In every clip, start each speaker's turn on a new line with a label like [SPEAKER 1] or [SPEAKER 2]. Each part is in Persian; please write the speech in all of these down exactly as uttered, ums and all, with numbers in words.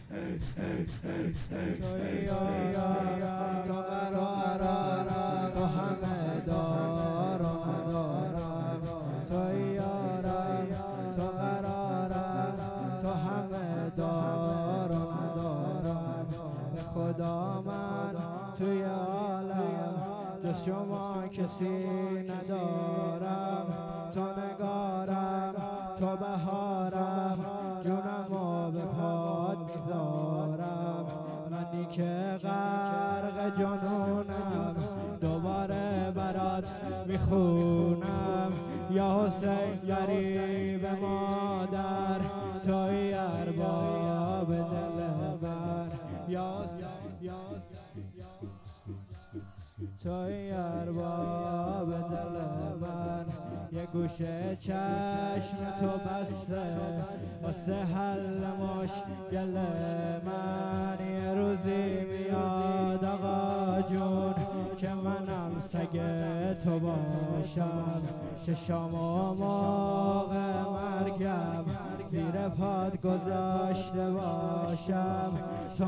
[SPEAKER 1] تو قرارم تو همه دار و ندارم، تو یارم تو قرارم تو همه دار و ندارم. به خدا من توی عالم جز شما کسی ندارم، تو نگارم تو بهارم، جونمو به پات میذارم. منی که غرق جنونم دوباره برات میخونم. یا حسین غریب مادر توی ارباب دل من، یا حسین توی ارباب دل من. یه گوشه چشم تو بسته واسه حل مشکل من. یه روزی میاد آقا جون که منم سگ تو باشم، که شما موقع مرگم زیر پات گذاشته باشم. تو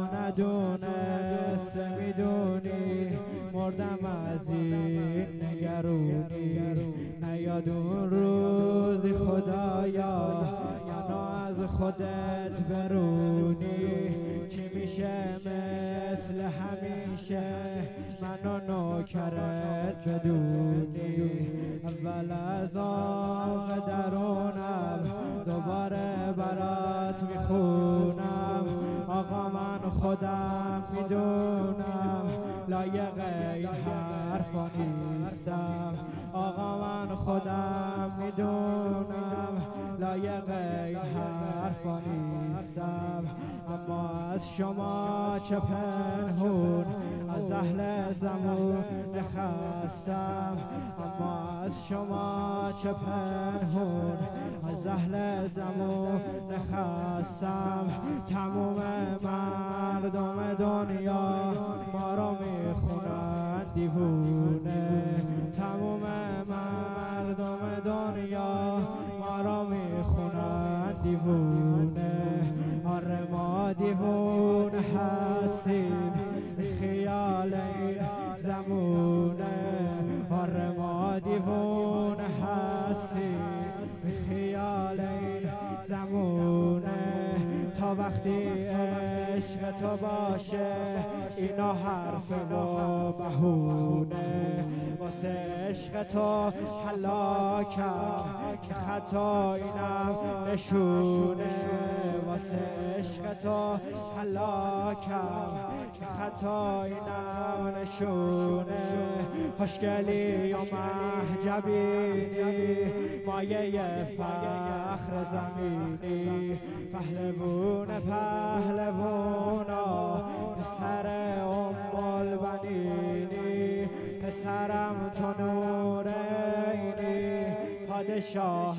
[SPEAKER 1] ندونسته میدونی مردم از این نگرونی. نیاد اون روزی خدایا منو از خودت برونی. چی میشه مثل همیشه منو نوکرت بدونی. اول از آق درونم دوباره برات میخونم. آقا من خودم میدونم لایق این حرفا نیستم. آقا من خودم میدونم لایق این حرفا نیستم. اما از شما چه پنهون از اهل زمون نخستم. اما از شما چه پنهون از اهل زمون نخستم. تموم مردم دنیا ما رو میخونن دیوونه. تموم مردم دنیا ما رو میخونن دیوونه. آره ما دیوونه هستیم خیال این زمونه. آره ما دیوونه هستیم خیال این زمونه. تا وقتی عشق تو باشه اینا حرف و بهونه. واسه عشق تو هلاکم که خطا اینم نشونه. واسه عشق تو هلاکم که خطا اینم نشونه. خوشگلی و محجبینی مایه فخر زمینی. پهلوون پهلوونا پسر ام البنینی. پسرم تو نورینی پادشاه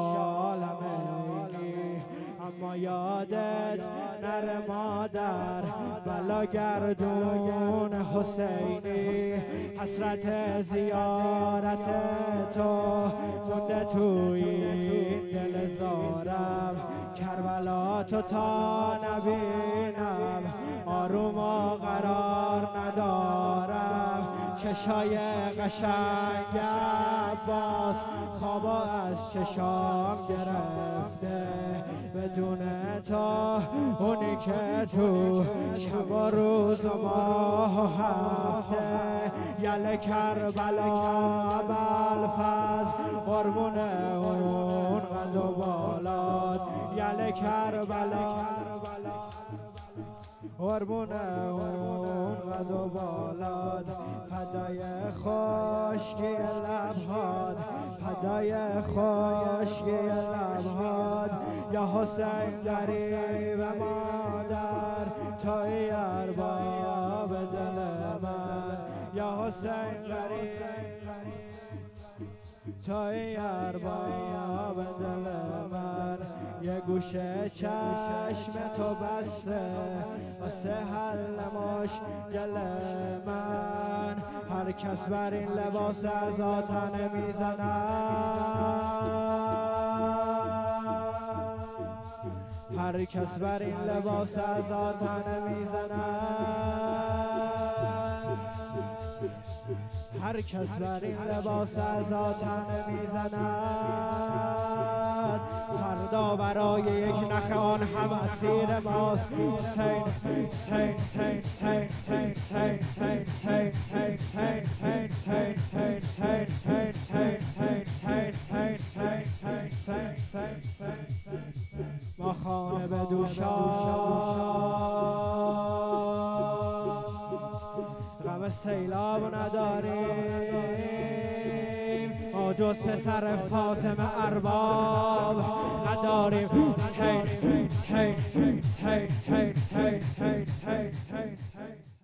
[SPEAKER 1] عالمینی. اما یادت نره مادر بلا گردون حسینی. حسرت زیارت تو مونده توی این دل زارم. کربلا تو تا نبینم آروم و قرار ندارم. چشای قشنگ عباس خوابا از چشام گرفته. بدون تو اونی که تو شب و روز و ماه و هفته. یل کربلا ابوالفضل قربون اون قد و بالات. یل کربلا قربون اون قد و بالات. فدای خشکی لبهات فدای خشکی لبهات. یا حسین غریب مادر توی ارباب دل من. یا حسین غریب توی ارباب دل من. یه گوشه چشم تو بسته واسه حل مشکل من. هر کس بر این لباس از آتن میزند. هر کس بر این لباس از آتن میزند، هر کس بر این لباس از آتن میزند، فردا برای یک نخ آن هم اسیر ماست. حسین حسین حسین حسین حسین حسین حسین ما خانه به دوشان غم سیلاب نداریم، ما جز پسر فاطمه ارباب نداریم. حسین حسین حسین حسین حسین حسین